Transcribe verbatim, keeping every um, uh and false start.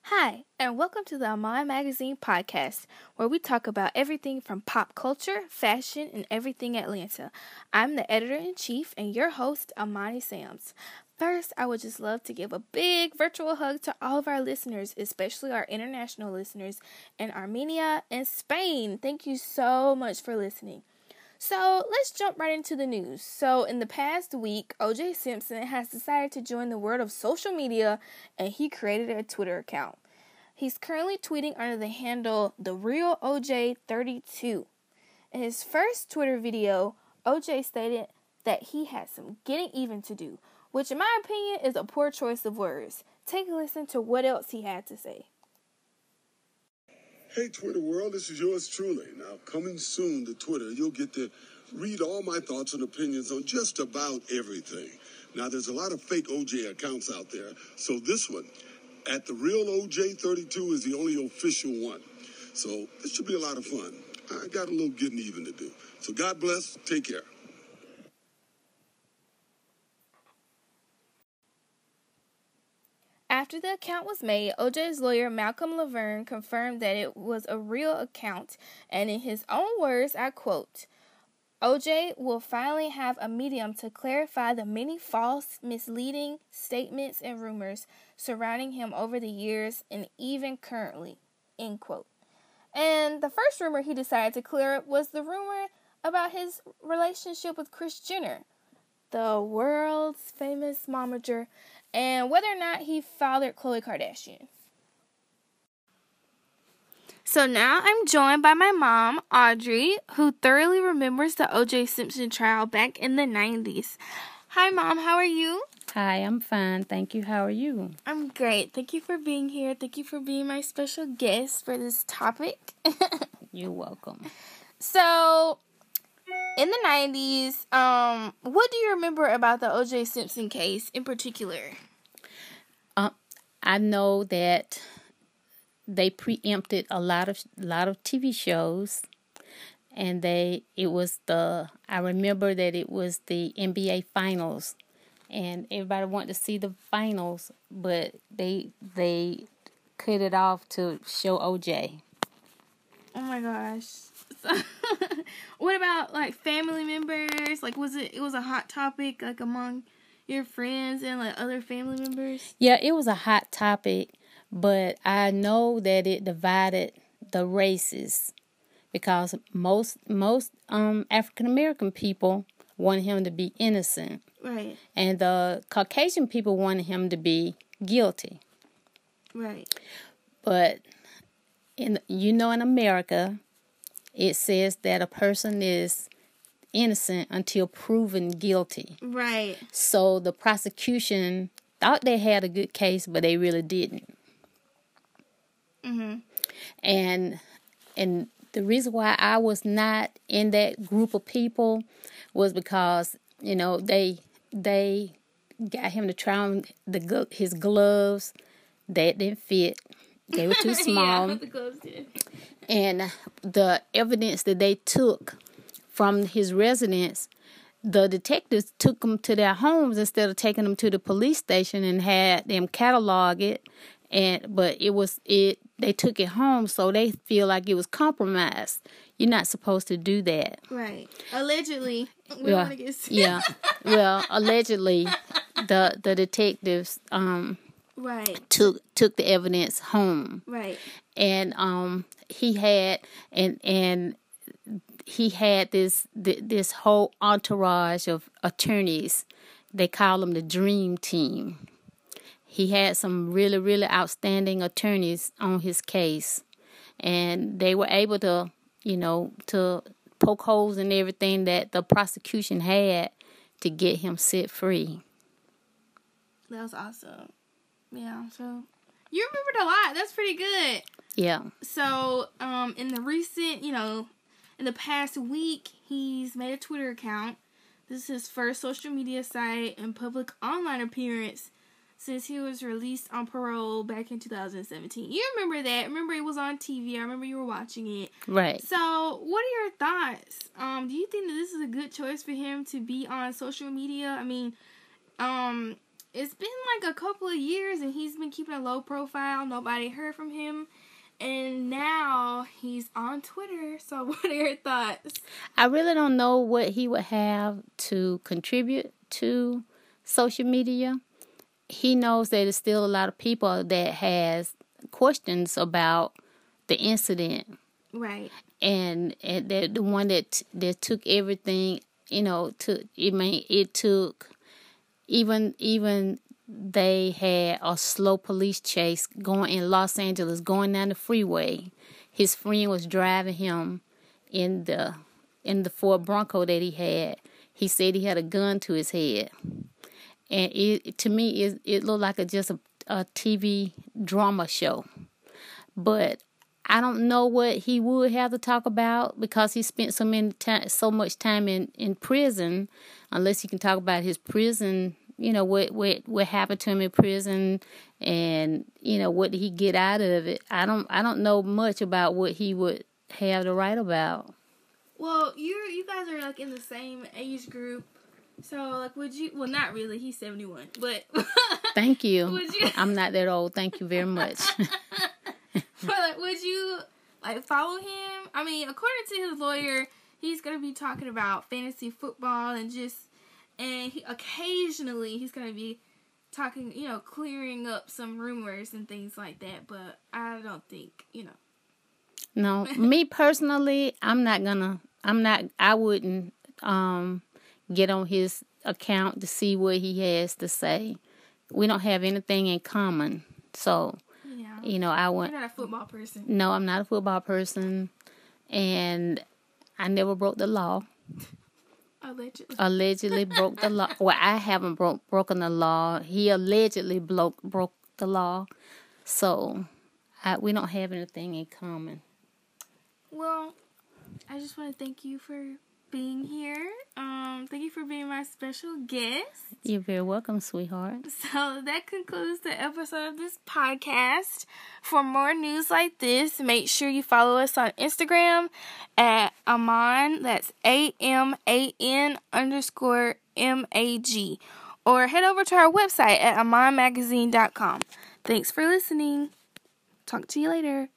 Hi, and welcome to the Amani Magazine podcast, where we talk about everything from pop culture, fashion, and everything Atlanta. I'm the editor-in-chief and your host, Amani Sams. First, I would just love to give a big virtual hug to all of our listeners, especially our international listeners in Armenia and Spain. Thank you so much for listening. So let's jump right into the news. So in the past week, O J Simpson has decided to join the world of social media, and he created a Twitter account. He's currently tweeting under the handle The Real O J thirty-two. In his first Twitter video, O J stated that he had some getting even to do, which in my opinion is a poor choice of words. Take a listen to what else he had to say. Hey, Twitter world, this is yours truly. Now, coming soon to Twitter, you'll get to read all my thoughts and opinions on just about everything. Now, there's a lot of fake O J accounts out there, so this one, at The Real O J thirty-two, is the only official one. So this should be a lot of fun. I got a little getting even to do. So God bless. Take care. After the account was made, O J's lawyer Malcolm Laverne confirmed that it was a real account, and in his own words, I quote, O J will finally have a medium to clarify the many false, misleading statements and rumors surrounding him over the years and even currently, end quote. And the first rumor he decided to clear up was the rumor about his relationship with Kris Jenner, the world's famous momager, and whether or not he fathered Khloe Kardashian. So now I'm joined by my mom, Audrey, who thoroughly remembers the O J Simpson trial back in the nineties. Hi, Mom. How are you? Hi, I'm fine. Thank you. How are you? I'm great. Thank you for being here. Thank you for being my special guest for this topic. You're welcome. So, in the nineties, um, what do you remember about the O J Simpson case in particular? Uh, I know that they preempted a lot of lot of T V shows, and they it was the I remember that it was the N B A finals, and everybody wanted to see the finals, but they they cut it off to show O J. Oh my gosh. What about like family members? Like was it it was a hot topic like among your friends and like other family members? Yeah, it was a hot topic, but I know that it divided the races because most most um African American people wanted him to be innocent. Right. And the Caucasian people wanted him to be guilty. Right. But in you know in America, it says that a person is innocent until proven guilty. Right. So the prosecution thought they had a good case, but they really didn't. Mhm. And and the reason why I was not in that group of people was because, you know, they they got him to try on the his gloves that didn't fit. They were too small. Yeah, the gloves did. And the evidence that they took from his residence, the detectives took them to their homes instead of taking them to the police station and had them catalog it. And but it was it they took it home, so they feel like it was compromised. You're not supposed to do that. Right. Allegedly. We Yeah. don't want to get Yeah. Well, allegedly, the the detectives um Right. took took the evidence home. Right. And um he had and and he had this this whole entourage of attorneys. They call them the Dream Team. He had some really, really outstanding attorneys on his case, and they were able to, you know, to poke holes in everything that the prosecution had to get him set free. That was awesome. Yeah, so you remembered a lot. That's pretty good. Yeah. So, um, in the recent, you know, in the past week, he's made a Twitter account. This is his first social media site and public online appearance since he was released on parole back in two thousand seventeen. You remember that. Remember it was on T V. I remember you were watching it. Right. So, what are your thoughts? Um, do you think that this is a good choice for him to be on social media? I mean, um, it's been like a couple of years and he's been keeping a low profile. Nobody heard from him. And now he's on Twitter. So what are your thoughts? I really don't know what he would have to contribute to social media. He knows that there's still a lot of people that has questions about the incident. Right. And, and the, the one that that took everything, you know, took, it, mean, it took, even even... they had a slow police chase going in Los Angeles, going down the freeway. His friend was driving him in the in the Ford Bronco that he had. He said he had a gun to his head, and it to me it it looked like a just a, a T V drama show. But I don't know what he would have to talk about because he spent so many time, so much time in, in prison. Unless he can talk about his prison. You know, what, what what happened to him in prison and, you know, what did he get out of it? I don't I don't know much about what he would have to write about. Well, you you guys are, like, in the same age group. So, like, would you... Well, not really. He's seventy-one. But... Thank you. Would you... I'm not that old. Thank you very much. But, like, would you, like, follow him? I mean, according to his lawyer, he's going to be talking about fantasy football and just... And he, occasionally, he's going to be talking, you know, clearing up some rumors and things like that. But I don't think, you know. No, me personally, I'm not going to, I'm not, I wouldn't um, get on his account to see what he has to say. We don't have anything in common. So, yeah. you know, I wouldn't. You're not a football person. No, I'm not a football person. And I never broke the law. Allegedly. Allegedly broke the law. Well, I haven't broke broken the law. He allegedly broke broke the law. So, I, we don't have anything in common. Well, I just want to thank you for being here. Um, thank you for being my special guest. You're very welcome, sweetheart. So that concludes the episode of this podcast. For more news like this, make sure you follow us on Instagram at Aman, that's A M A N underscore M A G. Or head over to our website at aman magazine dot com. Thanks for listening. Talk to you later.